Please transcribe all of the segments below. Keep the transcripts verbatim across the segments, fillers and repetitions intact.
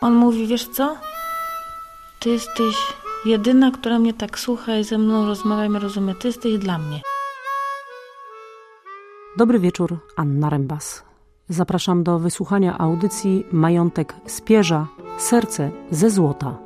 On mówi, wiesz co? Ty jesteś jedyna, która mnie tak słucha i ze mną rozmawia i rozumie. Ty jesteś dla mnie. Dobry wieczór, Anna Rembas. Zapraszam do wysłuchania audycji Majątek z pierza, serce ze złota.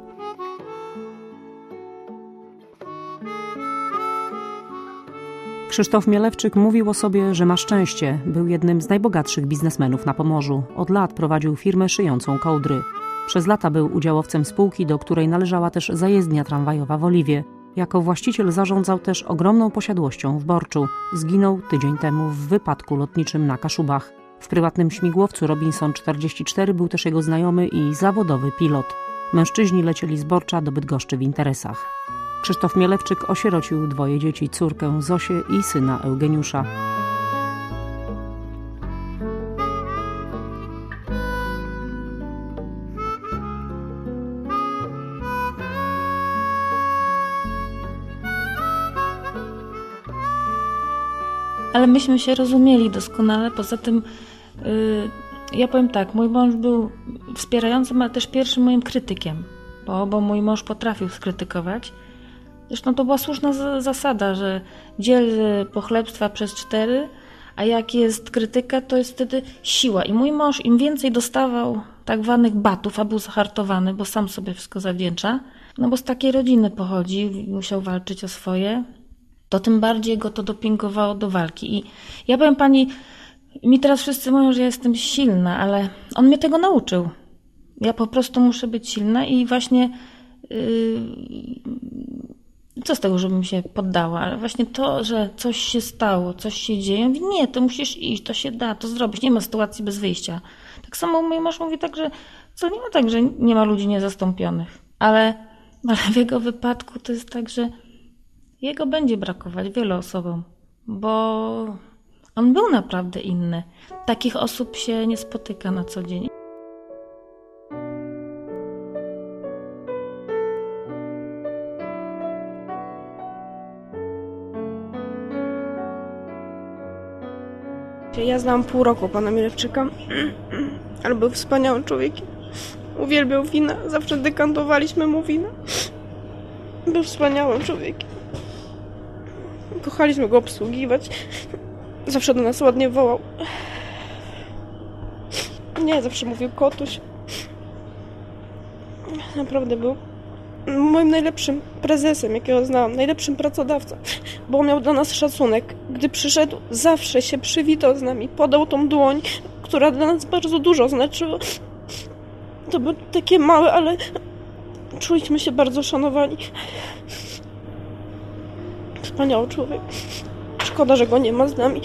Krzysztof Mielewczyk mówił o sobie, że ma szczęście. Był jednym z najbogatszych biznesmenów na Pomorzu. Od lat prowadził firmę szyjącą kołdry. Przez lata był udziałowcem spółki, do której należała też zajezdnia tramwajowa w Oliwie. Jako właściciel zarządzał też ogromną posiadłością w Borczu. Zginął tydzień temu w wypadku lotniczym na Kaszubach. W prywatnym śmigłowcu Robinson czterdzieści cztery był też jego znajomy i zawodowy pilot. Mężczyźni lecieli z Borcza do Bydgoszczy w interesach. Krzysztof Mielewczyk osierocił dwoje dzieci, córkę Zosię i syna Eugeniusza. Ale myśmy się rozumieli doskonale. Poza tym, yy, ja powiem tak, mój mąż był wspierającym, ale też pierwszym moim krytykiem, bo, bo mój mąż potrafił skrytykować. Zresztą to była słuszna z- zasada, że dziel pochlebstwa przez cztery, a jak jest krytyka, to jest wtedy siła. I mój mąż im więcej dostawał tak zwanych batów, a był zahartowany, bo sam sobie wszystko zawdzięcza, no bo z takiej rodziny pochodzi, musiał walczyć o swoje, to tym bardziej go to dopingowało do walki. I ja powiem pani, mi teraz wszyscy mówią, że ja jestem silna, ale on mnie tego nauczył. Ja po prostu muszę być silna i właśnie yy, co z tego, żebym się poddała, ale właśnie to, że coś się stało, coś się dzieje, ja mówię, nie, to musisz iść, to się da, to zrobić, nie ma sytuacji bez wyjścia. Tak samo mój mąż mówi tak, że co nie ma tak, że nie ma ludzi niezastąpionych, ale, ale w jego wypadku to jest tak, że jego będzie brakować wielu osobom, bo on był naprawdę inny. Takich osób się nie spotyka na co dzień. Ja znałam pół roku pana Mielewczyka, ale był wspaniałym człowiekiem. Uwielbiał wina, zawsze dekantowaliśmy mu wina. Był wspaniałym człowiekiem. Kochaliśmy go obsługiwać. Zawsze do nas ładnie wołał. Nie, zawsze mówił kotuś. Naprawdę był moim najlepszym prezesem, jakiego znałam, najlepszym pracodawcą, bo miał dla nas szacunek. Gdy przyszedł, zawsze się przywitał z nami, podał tą dłoń, która dla nas bardzo dużo znaczyła. To było takie małe, ale czuliśmy się bardzo szanowani. Wspaniały człowiek. Szkoda, że go nie ma z nami.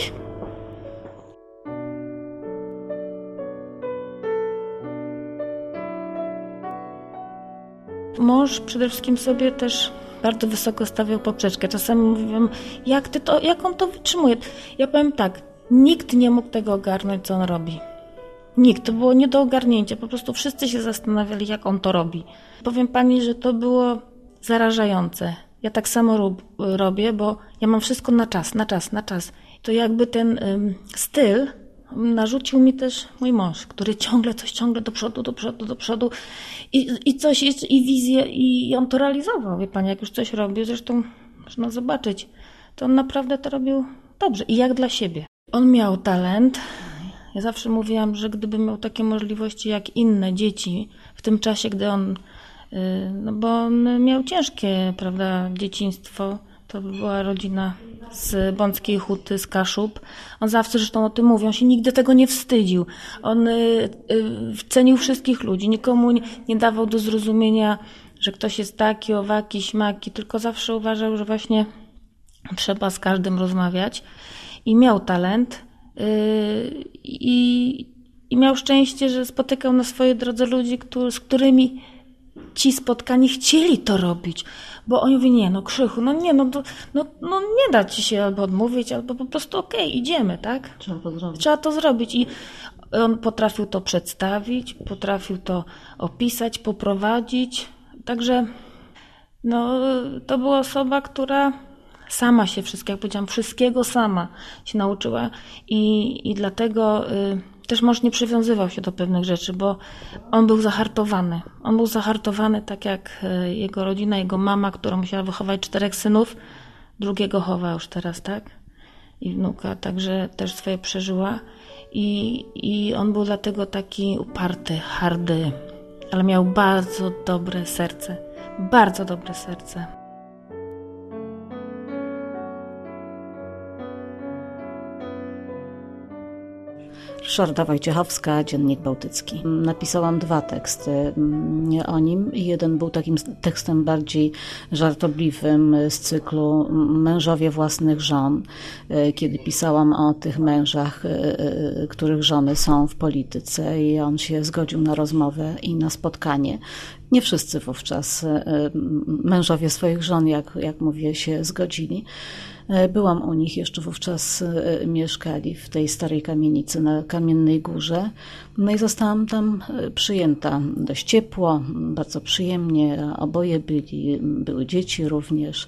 Mąż przede wszystkim sobie też bardzo wysoko stawiał poprzeczkę. Czasami mówiłam, jak ty to, jak on to wytrzymuje? Ja powiem tak, nikt nie mógł tego ogarnąć, co on robi. Nikt, to było nie do ogarnięcia. Po prostu wszyscy się zastanawiali, jak on to robi. Powiem pani, że to było zarażające. Ja tak samo rob, robię, bo ja mam wszystko na czas, na czas, na czas. To jakby ten ym, styl narzucił mi też mój mąż, który ciągle coś, ciągle do przodu, do przodu, do przodu i, i coś, i, i wizję, i on to realizował. Wie pani, jak już coś robi, zresztą można zobaczyć, to on naprawdę to robił dobrze i jak dla siebie. On miał talent. Ja zawsze mówiłam, że gdyby miał takie możliwości jak inne dzieci w tym czasie, gdy on, no bo on miał ciężkie, prawda, dzieciństwo. To była rodzina z Bąckiej Huty, z Kaszub. On zawsze zresztą o tym mówi, on się nigdy tego nie wstydził. On y, y, cenił wszystkich ludzi, nikomu nie, nie dawał do zrozumienia, że ktoś jest taki, owaki, śmaki, tylko zawsze uważał, że właśnie trzeba z każdym rozmawiać. I miał talent y, i, i miał szczęście, że spotykał na swojej drodze ludzi, który, z którymi ci spotkani chcieli to robić. Bo oni mówią, nie, no Krzychu, no nie, no, no, no nie da ci się albo odmówić, albo po prostu okej, okay, idziemy, tak? Trzeba to zrobić. Trzeba to zrobić. I on potrafił to przedstawić, potrafił to opisać, poprowadzić. Także no, to była osoba, która sama się wszystkiego, jak powiedziałam, wszystkiego sama się nauczyła i, i dlatego y, też mąż nie przywiązywał się do pewnych rzeczy, bo on był zahartowany. On był zahartowany tak jak jego rodzina, jego mama, która musiała wychować czterech synów, drugiego chowa już teraz, tak? I wnuka, także też swoje przeżyła. I, i on był dlatego taki uparty, hardy, ale miał bardzo dobre serce. Bardzo dobre serce. Ryszarda Wojciechowska, Dziennik Bałtycki. Napisałam dwa teksty o nim. Jeden był takim tekstem bardziej żartobliwym z cyklu Mężowie własnych żon, kiedy pisałam o tych mężach, których żony są w polityce i on się zgodził na rozmowę i na spotkanie. Nie wszyscy wówczas mężowie swoich żon, jak, jak mówię, się zgodzili. Byłam u nich, jeszcze wówczas mieszkali w tej starej kamienicy na Kamiennej Górze. No i zostałam tam przyjęta dość ciepło, bardzo przyjemnie. Oboje byli, były dzieci również.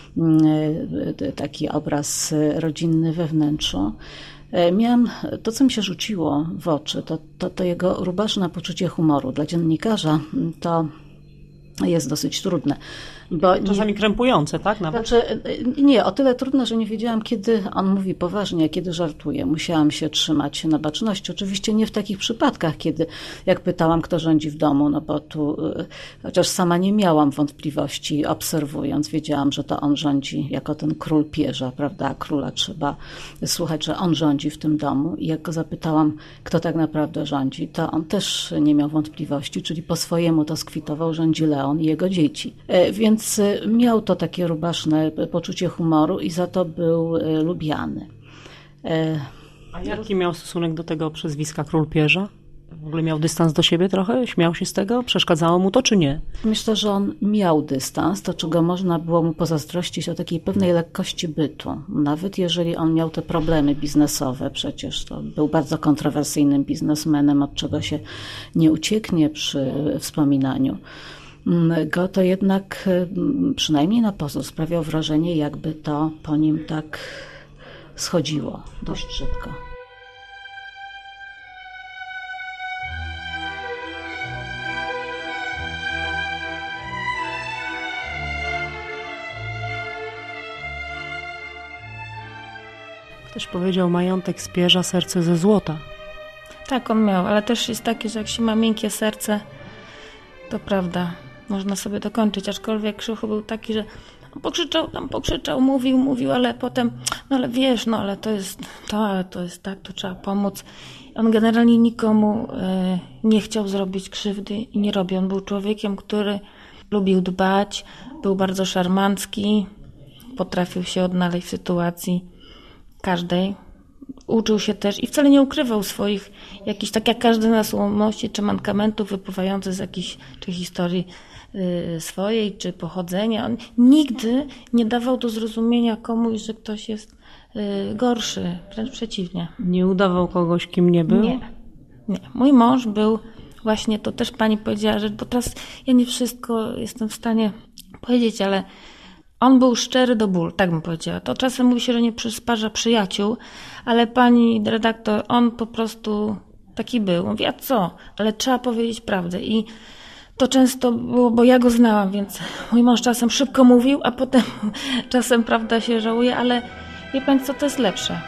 Taki obraz rodzinny we wnętrzu. Miałam, to co mi się rzuciło w oczy, to, to, to jego rubaszne poczucie humoru. Dla dziennikarza to jest dosyć trudne. Bo czasami nie, krępujące, tak? Nawet. Znaczy, nie, o tyle trudne, że nie wiedziałam, kiedy on mówi poważnie, a kiedy żartuje. Musiałam się trzymać na baczności. Oczywiście nie w takich przypadkach, kiedy, jak pytałam, kto rządzi w domu, no bo tu, chociaż sama nie miałam wątpliwości, obserwując, wiedziałam, że to on rządzi jako ten król pierza, prawda? Króla trzeba słuchać, że on rządzi w tym domu. I jak go zapytałam, kto tak naprawdę rządzi, to on też nie miał wątpliwości, czyli po swojemu to skwitował, rządzi Leon i jego dzieci. Więc Więc miał to takie rubaszne poczucie humoru i za to był lubiany. A jaki miał stosunek do tego przezwiska Król Pierza? W ogóle miał dystans do siebie trochę? Śmiał się z tego? Przeszkadzało mu to, czy nie? Myślę, że on miał dystans, to czego można było mu pozazdrościć o takiej pewnej lekkości bytu. Nawet jeżeli on miał te problemy biznesowe, przecież to był bardzo kontrowersyjnym biznesmenem, od czego się nie ucieknie przy wspominaniu go, to jednak przynajmniej na pozór sprawiał wrażenie, jakby to po nim tak schodziło dość szybko. Ktoś powiedział, majątek z pierza, serce ze złota. Tak, on miał, ale też jest takie, że jak się ma miękkie serce, to prawda, można sobie dokończyć, aczkolwiek Krzychu był taki, że pokrzyczał, tam pokrzyczał, mówił, mówił, ale potem, no ale wiesz, no ale to jest to, ale to jest tak, to trzeba pomóc. On generalnie nikomu y, nie chciał zrobić krzywdy i nie robi. On był człowiekiem, który lubił dbać, był bardzo szarmancki, potrafił się odnaleźć w sytuacji każdej. Uczył się też i wcale nie ukrywał swoich jakichś, tak jak każdy nas, ułomności czy mankamentów wypływających z jakiejś czy historii y, swojej, czy pochodzenia. On nigdy nie dawał do zrozumienia komuś, że ktoś jest y, gorszy, wręcz przeciwnie. Nie udawał kogoś, kim nie był? Nie. nie. Mój mąż był właśnie, to też pani powiedziała rzecz, bo teraz ja nie wszystko jestem w stanie powiedzieć, ale on był szczery do bólu, tak bym powiedziała. To czasem mówi się, że nie przysparza przyjaciół, ale pani redaktor, on po prostu taki był. Mówi, a co? Ale trzeba powiedzieć prawdę. I to często było, bo ja go znałam, więc mój mąż czasem szybko mówił, a potem czasem prawda się żałuje, ale wie pani co, to jest lepsze.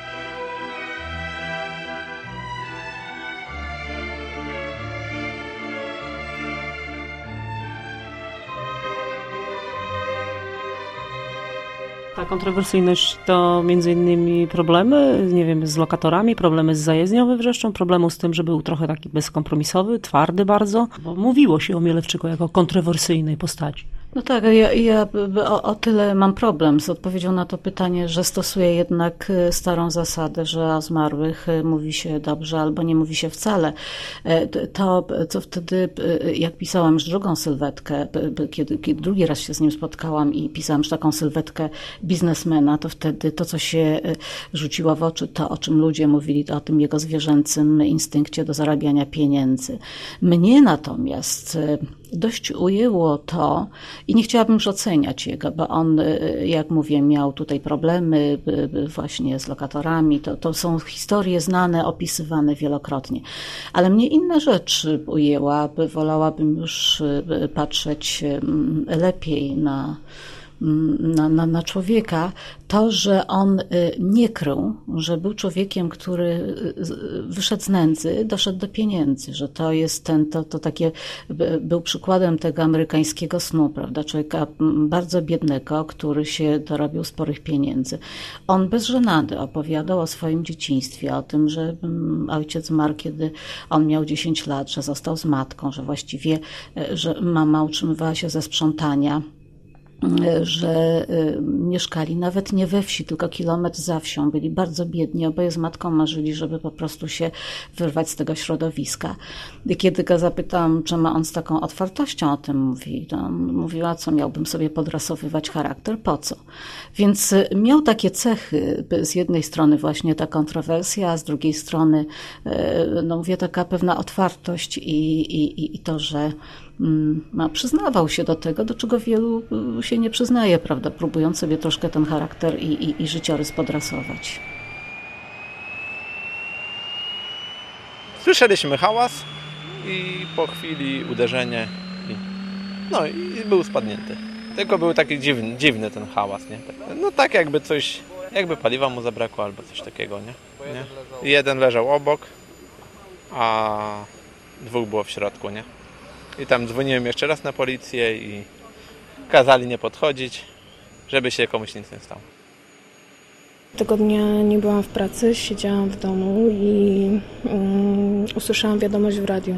Ta kontrowersyjność to między innymi problemy, nie wiem, z lokatorami, problemy z zajezdnią we Wrzeszczą, problemu z tym, że był trochę taki bezkompromisowy, twardy bardzo, bo mówiło się o Mielewczyku jako kontrowersyjnej postaci. No tak, ja, ja o, o tyle mam problem z odpowiedzią na to pytanie, że stosuję jednak starą zasadę, że o zmarłych mówi się dobrze albo nie mówi się wcale. To, co wtedy, jak pisałam już drugą sylwetkę, kiedy, kiedy drugi raz się z nim spotkałam i pisałam już taką sylwetkę biznesmena, to wtedy to, co się rzuciło w oczy, to o czym ludzie mówili, to o tym jego zwierzęcym instynkcie do zarabiania pieniędzy. Mnie natomiast dość ujęło to, I nie chciałabym już oceniać jego, bo on, jak mówię, miał tutaj problemy właśnie z lokatorami. To, to są historie znane, opisywane wielokrotnie. Ale mnie inna rzecz ujęła, wolałabym już patrzeć lepiej na Na, na, na człowieka, to, że on nie krył, że był człowiekiem, który wyszedł z nędzy, doszedł do pieniędzy, że to jest ten, to, to takie, był przykładem tego amerykańskiego snu, prawda, człowieka bardzo biednego, który się dorobił sporych pieniędzy. On bez żenady opowiadał o swoim dzieciństwie, o tym, że ojciec zmarł, kiedy on miał dziesięć lat, że został z matką, że właściwie, że mama utrzymywała się ze sprzątania, że mieszkali nawet nie we wsi, tylko kilometr za wsią. Byli bardzo biedni, oboje z matką marzyli, żeby po prostu się wyrwać z tego środowiska. I kiedy go zapytałam, czy ma on z taką otwartością o tym mówi, to on mówiła, co miałbym sobie podrasowywać charakter, po co? Więc miał takie cechy, z jednej strony właśnie ta kontrowersja, a z drugiej strony, no mówię, taka pewna otwartość i, i, i to, że no, przyznawał się do tego, do czego wielu się nie przyznaje, prawda, próbując sobie troszkę ten charakter i, i, i życiorys podrasować. Słyszeliśmy hałas i po chwili uderzenie i, no i był spadnięty. Tylko był taki dziwny, dziwny ten hałas, nie? No tak jakby coś, jakby paliwa mu zabrakło albo coś takiego, nie? nie? Jeden leżał obok, a dwóch było w środku, nie? I tam dzwoniłem jeszcze raz na policję i kazali nie podchodzić, żeby się komuś nic nie stało. Tego dnia nie byłam w pracy, siedziałam w domu i um, usłyszałam wiadomość w radiu.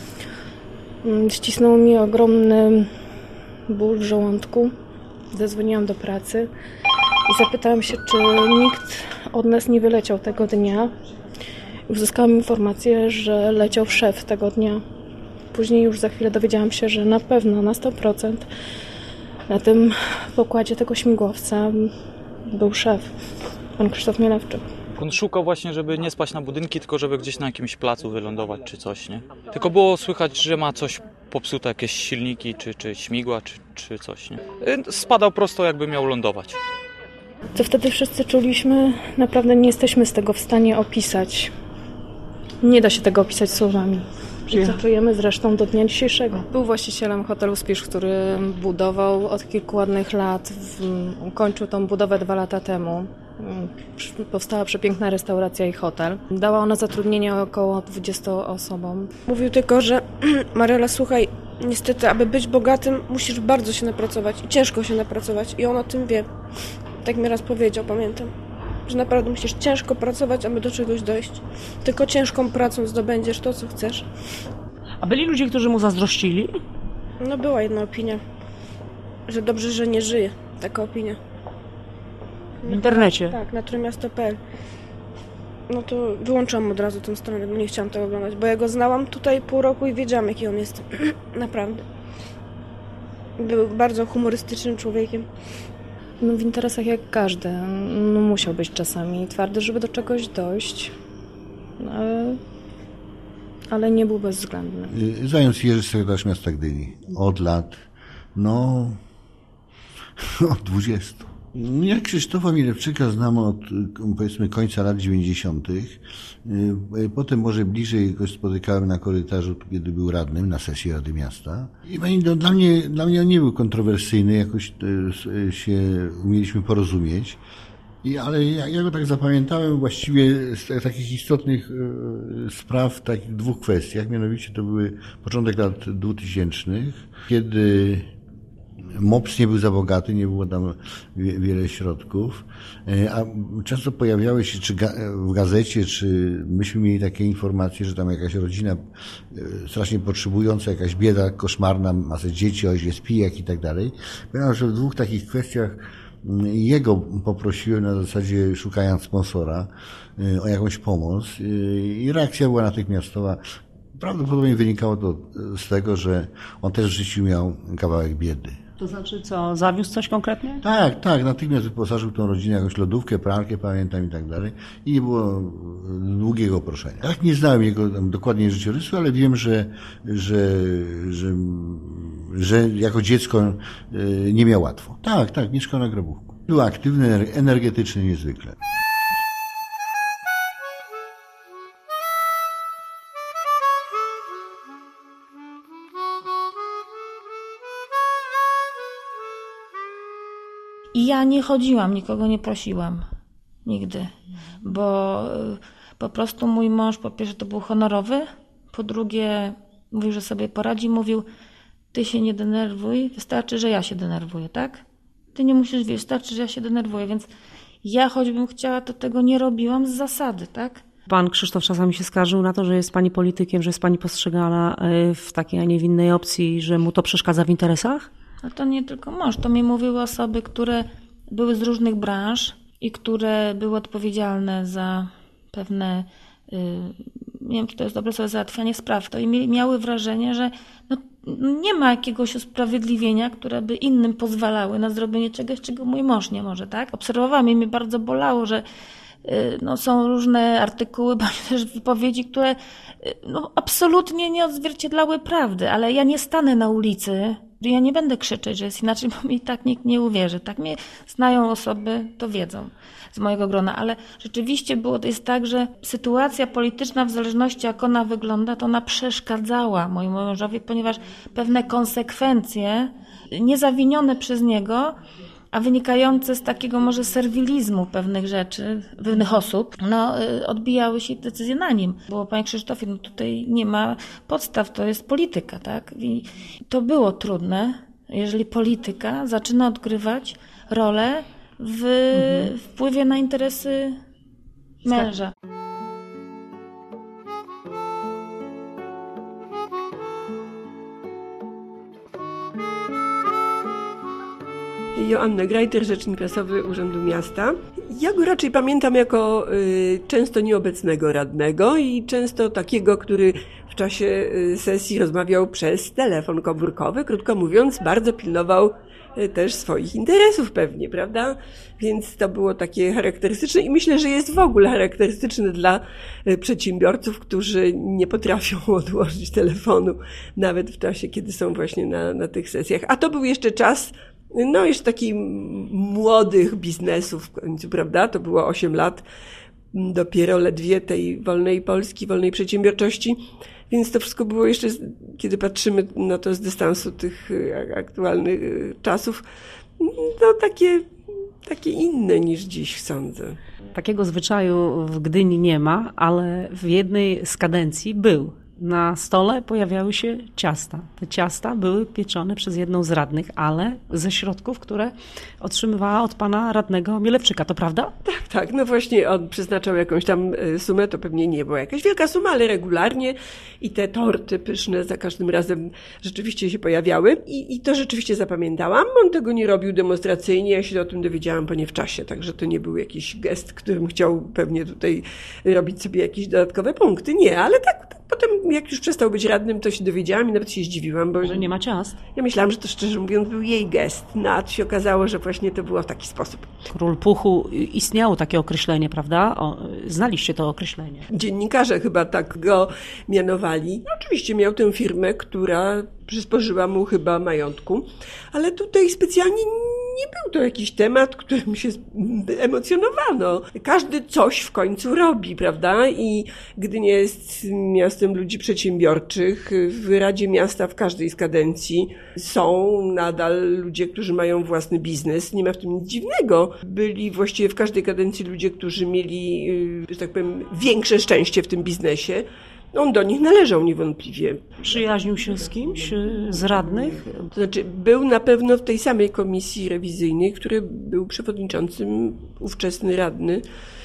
Um, ścisnął mi ogromny ból w żołądku. Zadzwoniłam do pracy i zapytałam się, czy nikt od nas nie wyleciał tego dnia. Uzyskałam informację, że leciał szef tego dnia. Później już za chwilę dowiedziałam się, że na pewno, na sto procent na tym pokładzie tego śmigłowca był szef, pan Krzysztof Mielewczyk. On szukał właśnie, żeby nie spaść na budynki, tylko żeby gdzieś na jakimś placu wylądować czy coś, nie? Tylko było słychać, że ma coś popsute, jakieś silniki, czy, czy śmigła, czy, czy coś, nie? Spadał prosto, jakby miał lądować. Co wtedy wszyscy czuliśmy, naprawdę nie jesteśmy z tego w stanie opisać. Nie da się tego opisać słowami. Co czujemy zresztą do dnia dzisiejszego. Był właścicielem hotelu Spisz, który budował od kilku ładnych lat. Kończył tą budowę dwa lata temu. Powstała przepiękna restauracja i hotel. Dała ona zatrudnienie około dwudziestu osobom. Mówił tylko, że Maryla, słuchaj, niestety, aby być bogatym, musisz bardzo się napracować i ciężko się napracować. I on o tym wie. Tak mi raz powiedział, pamiętam. Że naprawdę musisz ciężko pracować, aby do czegoś dojść. Tylko ciężką pracą zdobędziesz to, co chcesz. A byli ludzie, którzy mu zazdrościli? No była jedna opinia, że dobrze, że nie żyje. Taka opinia. W internecie? Tak, na trójmiasto kropka pe el. No to wyłączyłam od razu tę stronę, bo nie chciałam tego oglądać. Bo ja go znałam tutaj pół roku i wiedziałam, jaki on jest. Naprawdę. Był bardzo humorystycznym człowiekiem. No w interesach jak każdy. No musiał być czasami twardy, żeby do czegoś dojść. Ale, ale nie był bezwzględny. Zając Jerzy, sekretarz miasta Gdyni. Od lat, no, od dwudziestu. Ja Krzysztofa Mielewczyka znam od, powiedzmy, końca lat dziewięćdziesiątych. Potem może bliżej go spotykałem na korytarzu, kiedy był radnym, na sesji Rady Miasta. I no, dla mnie, dla mnie on nie był kontrowersyjny, jakoś się umieliśmy porozumieć. I, ale ja, ja go tak zapamiętałem właściwie z takich istotnych e, spraw w takich dwóch kwestiach. Mianowicie to były początek lat dwutysięcznych, kiedy MOPS nie był za bogaty, nie było tam wie, wiele środków, a często pojawiały się czy ga, w gazecie, czy myśmy mieli takie informacje, że tam jakaś rodzina strasznie potrzebująca, jakaś bieda koszmarna, masę dzieci, ojciec jest pijak i tak dalej. Pamiętam, że w dwóch takich kwestiach jego poprosiłem na zasadzie, szukając sponsora, o jakąś pomoc i reakcja była natychmiastowa. Prawdopodobnie wynikało to z tego, że on też w życiu miał kawałek biedy. To znaczy co, zawiózł coś konkretnie? Tak, tak, natychmiast wyposażył tą rodzinę, jakąś lodówkę, pralkę, pamiętam i tak dalej. I nie było długiego proszenia. Tak, nie znałem jego tam dokładnie życiorysu, ale wiem, że, że, że, że jako dziecko nie miał łatwo. Tak, tak, mieszkał na Grabówku. Był aktywny, energetyczny niezwykle. I ja nie chodziłam, nikogo nie prosiłam. Nigdy. Bo po prostu mój mąż, po pierwsze, to był honorowy, po drugie, mówił, że sobie poradzi, mówił, ty się nie denerwuj, wystarczy, że ja się denerwuję, tak? Ty nie musisz wiedzieć, wystarczy, że ja się denerwuję, więc ja choćbym chciała, to tego nie robiłam z zasady, tak? Pan Krzysztof czasami się skarżył na to, że jest pani politykiem, że jest pani postrzegana w takiej, a nie w innej opcji, że mu to przeszkadza w interesach? No to nie tylko mąż, to mi mówiły osoby, które były z różnych branż i które były odpowiedzialne za pewne, yy, nie wiem, czy to jest dobre słowo, załatwianie spraw. To i miały wrażenie, że no, nie ma jakiegoś usprawiedliwienia, które by innym pozwalały na zrobienie czegoś, czego mój mąż nie może, tak? Obserwowałam i mnie bardzo bolało, że yy, no, są różne artykuły, bądź też wypowiedzi, które yy, no, absolutnie nie odzwierciedlały prawdy, ale ja nie stanę na ulicy. Ja nie będę krzyczeć, że jest inaczej, bo mi i tak nikt nie uwierzy. Tak mnie znają osoby, to wiedzą z mojego grona, ale rzeczywiście było to jest tak, że sytuacja polityczna w zależności jak ona wygląda, to ona przeszkadzała mojemu mężowi, ponieważ pewne konsekwencje niezawinione przez niego, a wynikające z takiego może serwilizmu pewnych rzeczy, pewnych osób, no odbijały się decyzje na nim. Bo panie Krzysztofie, no tutaj nie ma podstaw, to jest polityka, tak? I to było trudne, jeżeli polityka zaczyna odgrywać rolę w mhm. wpływie na interesy męża. Joanna Grajter, rzecznik prasowy Urzędu Miasta. Ja go raczej pamiętam jako y, często nieobecnego radnego i często takiego, który w czasie y, sesji rozmawiał przez telefon komórkowy. Krótko mówiąc, bardzo pilnował y, też swoich interesów pewnie, prawda? Więc to było takie charakterystyczne i myślę, że jest w ogóle charakterystyczne dla y, przedsiębiorców, którzy nie potrafią odłożyć telefonu nawet w czasie, kiedy są właśnie na, na tych sesjach. A to był jeszcze czas no jeszcze takich młodych biznesów w końcu, prawda? To było osiem lat, dopiero ledwie tej wolnej Polski, wolnej przedsiębiorczości, więc to wszystko było jeszcze, kiedy patrzymy na to z dystansu tych aktualnych czasów, no takie, takie inne niż dziś, sądzę. Takiego zwyczaju w Gdyni nie ma, ale w jednej z kadencji był. Na stole pojawiały się ciasta. Te ciasta były pieczone przez jedną z radnych, ale ze środków, które otrzymywała od pana radnego Mielewczyka. To prawda? Tak, tak. No właśnie on przeznaczał jakąś tam sumę, to pewnie nie była jakaś wielka suma, ale regularnie i te torty pyszne za każdym razem rzeczywiście się pojawiały i, i to rzeczywiście zapamiętałam. On tego nie robił demonstracyjnie, ja się o tym dowiedziałam po nie w czasie, także to nie był jakiś gest, którym chciał pewnie tutaj robić sobie jakieś dodatkowe punkty. Nie, ale tak, tak potem jak już przestał być radnym, to się dowiedziałam i nawet się zdziwiłam, bo że nie ma ciast. Ja myślałam, że to szczerze mówiąc był jej gest, no a się okazało, że właśnie to było w taki sposób. Król Puchu, istniało takie określenie, prawda? O, znaliście to określenie. Dziennikarze chyba tak go mianowali. No, oczywiście miał tę firmę, która przysporzyła mu chyba majątku, ale tutaj specjalnie nie był to jakiś temat, którym się emocjonowano. Każdy coś w końcu robi, prawda? I Gdynia jest miastem ludzi przedsiębiorczych. W Radzie Miasta w każdej z kadencji są nadal ludzie, którzy mają własny biznes. Nie ma w tym nic dziwnego. Byli właściwie w każdej kadencji ludzie, którzy mieli, że tak powiem, większe szczęście w tym biznesie. On do nich należał niewątpliwie. Przyjaźnił się z kimś z radnych? To znaczy, był na pewno w tej samej komisji rewizyjnej, której był przewodniczącym ówczesny radny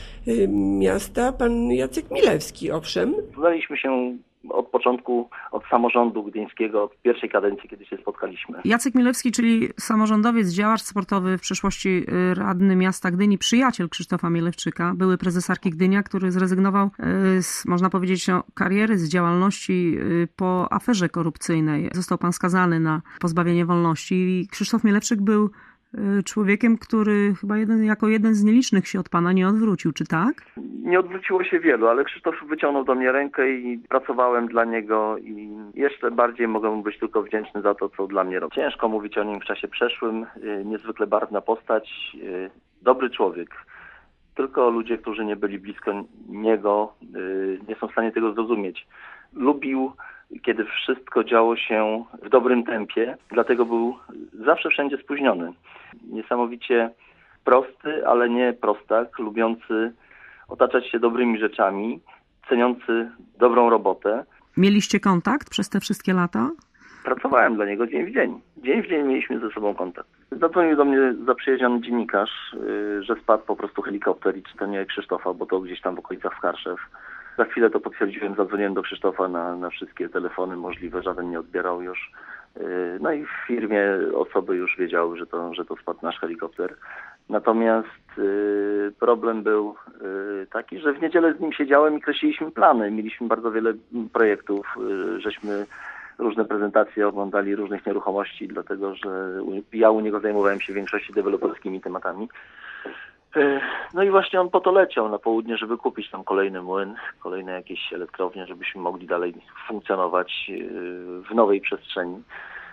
miasta, pan Jacek Milewski, owszem. Znaliśmy się od początku, od samorządu gdyńskiego, od pierwszej kadencji, kiedy się spotkaliśmy. Jacek Milewski, czyli samorządowiec, działacz sportowy, w przeszłości radny miasta Gdyni, przyjaciel Krzysztofa Mielewczyka, były prezes Arki Gdynia, który zrezygnował z, można powiedzieć, kariery, z działalności po aferze korupcyjnej. Został pan skazany na pozbawienie wolności i Krzysztof Mielewczyk był człowiekiem, który chyba jeden, jako jeden z nielicznych się od pana nie odwrócił, czy tak? Nie odwróciło się wielu, ale Krzysztof wyciągnął do mnie rękę i pracowałem dla niego i Jeszcze bardziej mogę mu być tylko wdzięczny za to, co dla mnie robi. Ciężko mówić o nim w czasie przeszłym. Niezwykle barwna postać, dobry człowiek. Tylko ludzie, którzy nie byli blisko niego, nie są w stanie tego zrozumieć. Lubił, kiedy wszystko działo się w dobrym tempie, dlatego był zawsze wszędzie spóźniony. Niesamowicie prosty, ale nie prostak, lubiący otaczać się dobrymi rzeczami, ceniący dobrą robotę. Mieliście kontakt przez te wszystkie lata? Pracowałem dla niego dzień w dzień. Dzień w dzień mieliśmy ze sobą kontakt. Zadzwonił do mnie zaprzyjaźniony dziennikarz, yy, że spadł po prostu helikopter i czy to nie Krzysztofa, bo to gdzieś tam w okolicach w Karszew. Za chwilę to potwierdziłem, zadzwoniłem do Krzysztofa na, na wszystkie telefony możliwe, żaden nie odbierał już. Yy, no i w firmie osoby już wiedziały, że to, że to spadł nasz helikopter. Natomiast yy, problem był yy, taki, że w niedzielę z nim siedziałem i kreśliliśmy plany. Mieliśmy bardzo wiele projektów, yy, żeśmy różne prezentacje oglądali różnych nieruchomości, dlatego że ja u niego zajmowałem się w większości deweloperskimi tematami. No i właśnie on po to leciał na południe, żeby kupić tam kolejny młyn, kolejne jakieś elektrownie, żebyśmy mogli dalej funkcjonować w nowej przestrzeni.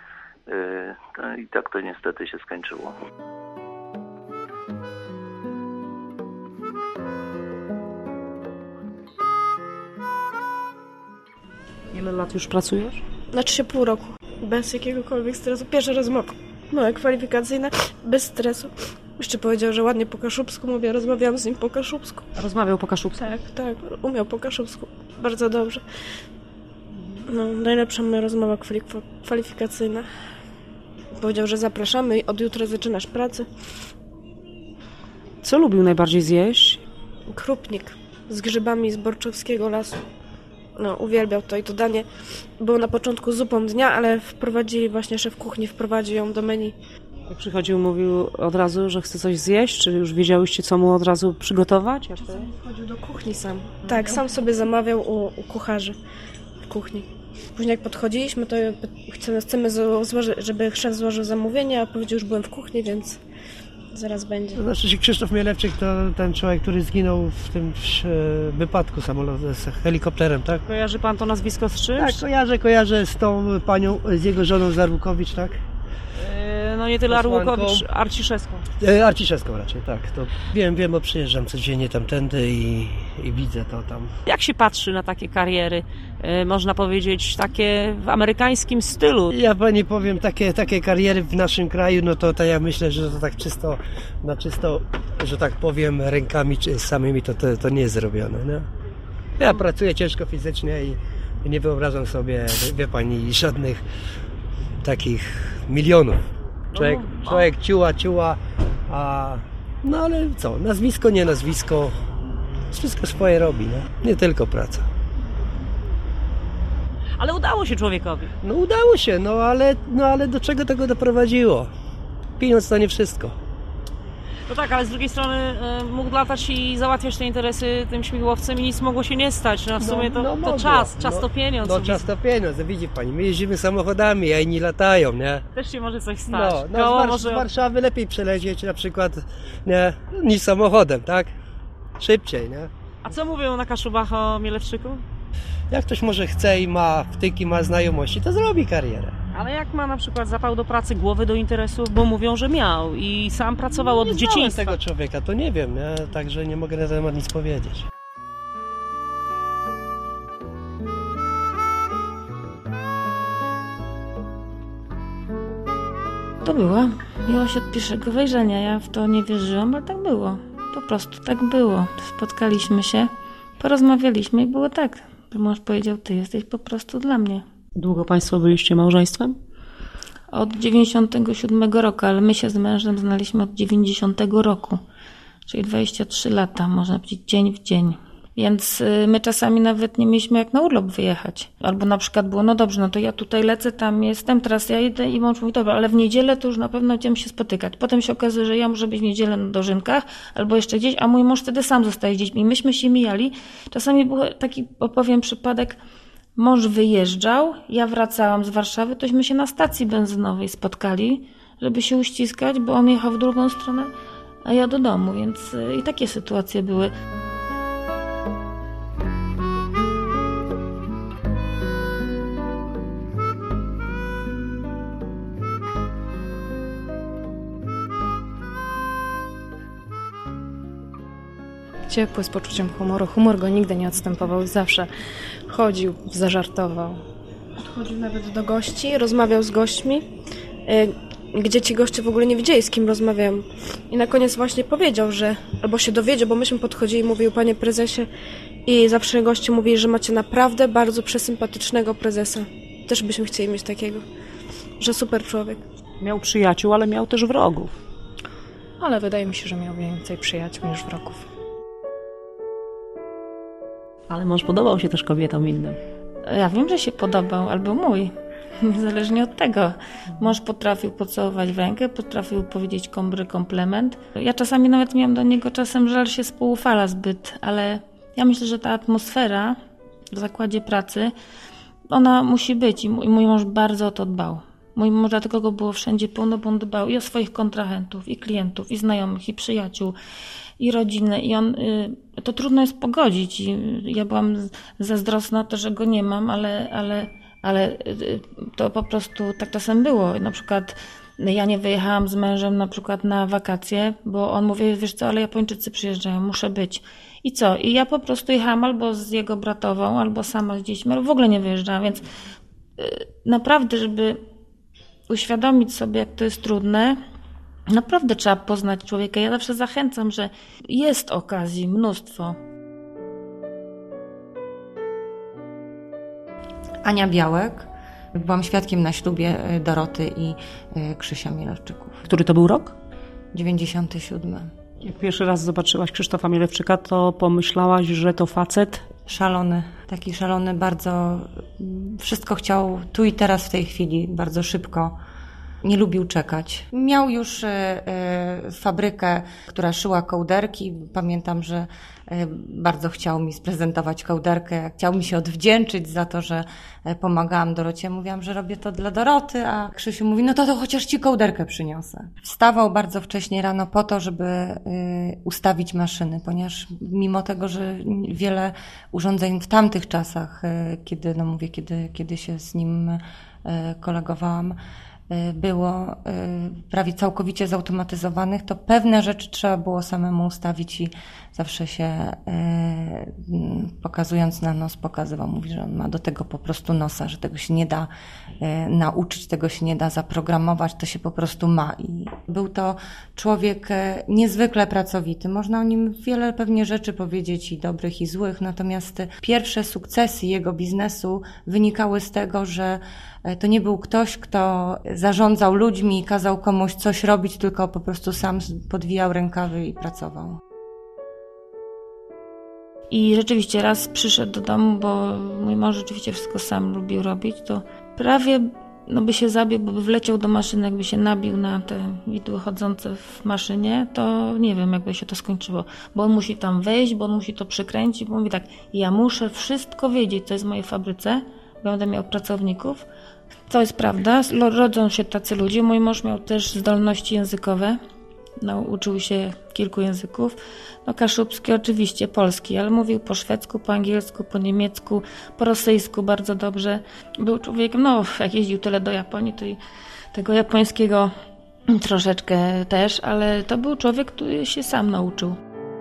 I tak to niestety się skończyło. Ile lat już pracujesz? Znaczy się pół roku. Bez jakiegokolwiek stresu. Pierwsza rozmowa. Moja kwalifikacyjna, bez stresu. Jeszcze powiedział, że ładnie po kaszubsku mówię. Rozmawiałam z nim po kaszubsku. Rozmawiał po kaszubsku? Tak, tak. Umiał po kaszubsku. Bardzo dobrze. No, najlepsza moja rozmowa kwalifikacyjna. Powiedział, że zapraszamy i od jutra zaczynasz pracę. Co lubił najbardziej zjeść? Krupnik z grzybami z Borczowskiego lasu. No, uwielbiał to i to danie było na początku zupą dnia, ale wprowadzili, właśnie szef kuchni wprowadził ją do menu. Jak przychodził, mówił od razu, że chce coś zjeść? Czy już wiedziałyście, co mu od razu przygotować? Czasami wchodził do kuchni sam. Tak, sam sobie zamawiał u, u kucharzy w kuchni. Później jak podchodziliśmy, to chcemy, chcemy złożyć, żeby szef złożył zamówienie, a powiedział, już byłem w kuchni, więc zaraz będzie. To znaczy, że Krzysztof Mielewczyk to ten człowiek, który zginął w tym wypadku samolotu z helikopterem, tak? Kojarzy pan to nazwisko z czymś? Tak, kojarzę, kojarzę z tą panią, z jego żoną z Arłukowicz, tak? Yy, no nie tyle Arłukowicz, Arciszewską. E, Arciszewską raczej, tak. To wiem, wiem, bo przyjeżdżam codziennie tamtędy i, i widzę to tam. Jak się patrzy na takie kariery, yy, można powiedzieć, takie w amerykańskim stylu? Ja pani powiem, takie, takie kariery w naszym kraju, no to, to ja myślę, że to tak czysto, na czysto, że tak powiem, rękami czy samymi to, to, to nie jest zrobione, nie? Ja pracuję ciężko fizycznie i, i nie wyobrażam sobie, wie pani, żadnych takich milionów. Człowiek, człowiek ciuła, ciuła, a no ale co, nazwisko, nie nazwisko, wszystko swoje robi, nie? Nie tylko praca. Ale udało się człowiekowi. No udało się, no ale, no ale do czego tego doprowadziło? Pieniądz to nie wszystko. No tak, ale z drugiej strony y, mógł latać i załatwiać te interesy tym śmigłowcem i nic mogło się nie stać. No w sumie to, no, no to czas, czas no, to pieniądz. No czas to pieniądz, widzi pani, my jeździmy samochodami, a inni latają, nie? Też się może coś stać. No, no z, War- może... z Warszawy lepiej przelecieć na przykład, nie, niż samochodem, tak? Szybciej, nie? A co mówią na Kaszubach o Mielewczyku? Jak ktoś może chce i ma wtyki, ma znajomości, to zrobi karierę. Ale jak ma na przykład zapał do pracy, głowy do interesów, bo mówią, że miał i sam pracował od nie dzieciństwa. tego człowieka, to nie wiem, nie? Także nie mogę na ten temat nic powiedzieć. To była miłość od pierwszego wejrzenia. Ja w to nie wierzyłam, ale tak było. Po prostu tak było. Spotkaliśmy się, porozmawialiśmy i było tak. Mąż powiedział, ty jesteś po prostu dla mnie. Długo państwo byliście małżeństwem? Od dziewięćdziesiątego siódmego roku, ale my się z mężem znaliśmy od dziewięćdziesiątego roku. Czyli dwadzieścia trzy lata, można powiedzieć, dzień w dzień. Więc my czasami nawet nie mieliśmy jak na urlop wyjechać. Albo na przykład było, no dobrze, no to ja tutaj lecę, tam jestem, teraz ja idę i mąż mówi, dobra, ale w niedzielę to już na pewno będziemy się spotykać. Potem się okazuje, że ja muszę być w niedzielę na dożynkach, albo jeszcze gdzieś, a mój mąż wtedy sam zostaje z dziećmi. Myśmy się mijali. Czasami był taki, opowiem przypadek, mąż wyjeżdżał, ja wracałam z Warszawy, tośmy się na stacji benzynowej spotkali, żeby się uściskać, bo on jechał w drugą stronę, a ja do domu, więc i takie sytuacje były. ciepły, z poczuciem humoru. Humor go nigdy nie odstępował, zawsze chodził, zażartował. Chodził nawet do gości, rozmawiał z gośćmi, gdzie ci goście w ogóle nie wiedzieli, z kim rozmawiają. I na koniec właśnie powiedział, że, albo się dowiedział, bo myśmy podchodzili i mówił: panie prezesie, i zawsze goście mówili, że macie naprawdę bardzo przesympatycznego prezesa. Też byśmy chcieli mieć takiego, że super człowiek. Miał przyjaciół, ale miał też wrogów. Ale wydaje mi się, że miał więcej przyjaciół niż wrogów. Ale mąż podobał się też kobietom innym. Ja wiem, że się podobał, albo mój. Niezależnie od tego. Mąż potrafił pocałować w rękę, potrafił powiedzieć kombry komplement. Ja czasami nawet miałam do niego czasem żal, się spoufala zbyt, ale ja myślę, że ta atmosfera w zakładzie pracy, ona musi być i mój mąż bardzo o to dbał. Mój mąż, dlatego go było wszędzie pełno, bo on dbał i o swoich kontrahentów, i klientów, i znajomych, i przyjaciół, i rodziny. I on, to trudno jest pogodzić. I ja byłam zazdrosna o to, że go nie mam, ale, ale, ale to po prostu tak czasem było. Na przykład ja nie wyjechałam z mężem na przykład na wakacje, bo on mówi: wiesz co, ale Japończycy przyjeżdżają, muszę być. I co? I ja po prostu jechałam albo z jego bratową, albo sama z dziećmi, ale w ogóle nie wyjeżdżałam, więc naprawdę, żeby uświadomić sobie, jak to jest trudne, naprawdę trzeba poznać człowieka. Ja zawsze zachęcam, że jest okazji mnóstwo. Ania Białek. Byłam świadkiem na ślubie Doroty i Krzysia Mielewczyków. Który to był rok? dziewięćdziesiąty siódmy. Jak pierwszy raz zobaczyłaś Krzysztofa Mielewczyka, to pomyślałaś, że to facet? Szalony. Taki szalony, bardzo wszystko chciał tu i teraz w tej chwili, bardzo szybko. Nie lubił czekać. Miał już y, y, fabrykę, która szyła kołderki. Pamiętam, że y, bardzo chciał mi sprezentować kołderkę. Chciał mi się odwdzięczyć za to, że y, pomagałam Dorocie. Mówiłam, że robię to dla Doroty, a Krzysiu mówi: no to, to chociaż ci kołderkę przyniosę. Wstawał bardzo wcześnie rano po to, żeby y, ustawić maszyny, ponieważ mimo tego, że wiele urządzeń w tamtych czasach, y, kiedy, no mówię, kiedy, kiedy się z nim y, kolegowałam, było prawie całkowicie zautomatyzowanych, to pewne rzeczy trzeba było samemu ustawić i zawsze się pokazując na nos pokazywał, mówi, że on ma do tego po prostu nosa, że tego się nie da nauczyć, tego się nie da zaprogramować, to się po prostu ma. I był to człowiek niezwykle pracowity. Można o nim wiele pewnie rzeczy powiedzieć, i dobrych, i złych, natomiast pierwsze sukcesy jego biznesu wynikały z tego, że to nie był ktoś, kto zarządzał ludźmi i kazał komuś coś robić, tylko po prostu sam podwijał rękawy i pracował. I rzeczywiście raz przyszedł do domu, bo mój mąż rzeczywiście wszystko sam lubił robić, to prawie no by się zabił, bo by wleciał do maszyny, jakby się nabił na te widły chodzące w maszynie, to nie wiem, jakby się to skończyło. Bo on musi tam wejść, bo on musi to przykręcić, bo mówi tak: ja muszę wszystko wiedzieć, co jest w mojej fabryce, będę miał pracowników. To jest prawda, rodzą się tacy ludzie. Mój mąż miał też zdolności językowe, no, uczył się kilku języków. No, kaszubski oczywiście, polski, ale mówił po szwedzku, po angielsku, po niemiecku, po rosyjsku bardzo dobrze. Był człowiekiem, no jak jeździł tyle do Japonii, to i tego japońskiego troszeczkę też, ale to był człowiek, który się sam nauczył.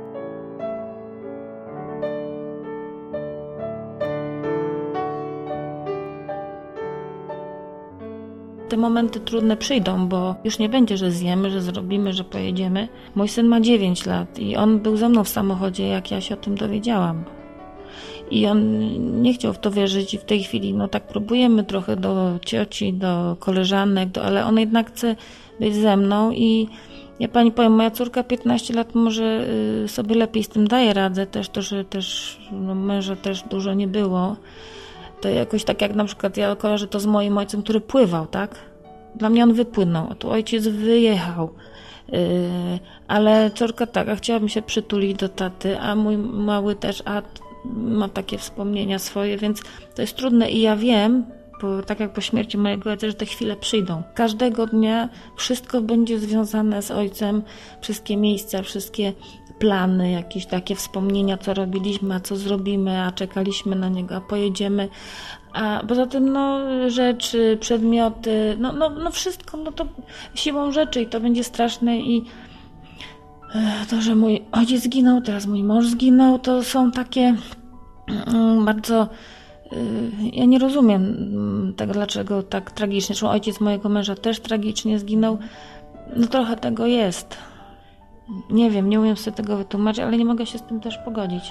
Te momenty trudne przyjdą, bo już nie będzie, że zjemy, że zrobimy, że pojedziemy. Mój syn ma dziewięć lat i on był ze mną w samochodzie, jak ja się o tym dowiedziałam. I on nie chciał w to wierzyć i w tej chwili, no tak próbujemy trochę do cioci, do koleżanek, do, ale on jednak chce być ze mną i ja pani powiem, moja córka piętnaście lat może sobie lepiej z tym daje radę, też to, że też no, męża też dużo nie było. To jakoś tak jak na przykład ja kojarzę to z moim ojcem, który pływał, tak? Dla mnie on wypłynął, a tu ojciec wyjechał. Yy, ale córka tak, a chciałabym się przytulić do taty, a mój mały też, a ma takie wspomnienia swoje, więc to jest trudne i ja wiem, bo tak jak po śmierci mojego ojca, że te chwile przyjdą. Każdego dnia wszystko będzie związane z ojcem, wszystkie miejsca, wszystkie plany, jakieś takie wspomnienia, co robiliśmy, a co zrobimy, a czekaliśmy na niego, a pojedziemy. A poza tym no, rzeczy, przedmioty, no, no, no wszystko, no to siłą rzeczy i to będzie straszne i To, że mój ojciec zginął, teraz mój mąż zginął, to są takie bardzo... Ja nie rozumiem tego, dlaczego tak tragicznie. Zresztą ojciec mojego męża też tragicznie zginął. No trochę tego jest. Nie wiem, nie umiem sobie tego wytłumaczyć, ale nie mogę się z tym też pogodzić.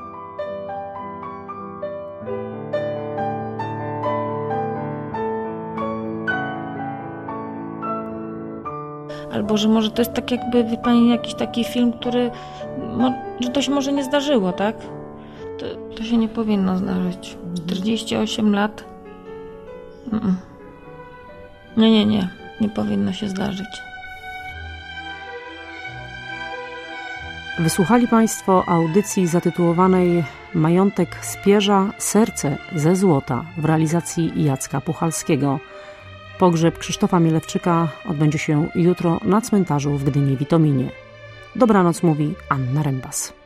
Albo, że może to jest tak jakby, wie pani, jakiś taki film, który, że to się może nie zdarzyło, tak? To, to się nie powinno zdarzyć. czterdzieści osiem lat. Mm-mm. Nie, nie, nie. Nie powinno się zdarzyć. Wysłuchali Państwo audycji zatytułowanej Majątek Spierza, serce ze złota w realizacji Jacka Puchalskiego. Pogrzeb Krzysztofa Mielewczyka odbędzie się jutro na cmentarzu w Gdyni-Witominie. Dobranoc mówi Anna Rembas.